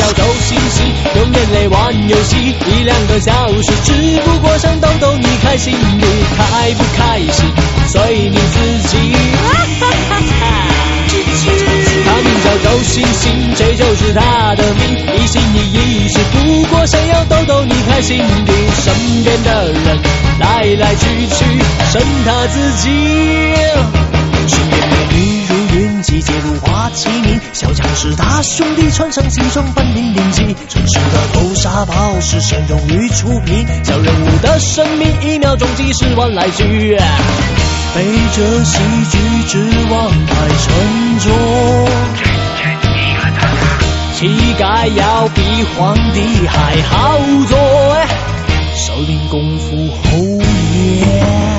周星驰，用眼泪玩游戏，1-2个小时，只不过想逗逗你开心，你开不开心随你自己。他名叫周星星，这就是他的命，一心一意只不过想要逗逗你开心的，身边的人来来去去，剩他自己。身边美女如云，集结如花齐鸣，小强是大兄弟，穿上西装扮零零七，城市的头沙炮是神勇于出品，小人物的生命1秒钟几10万来去，背着戏剧之王太沉重，乞丐要比皇帝还好做，少林功夫后面。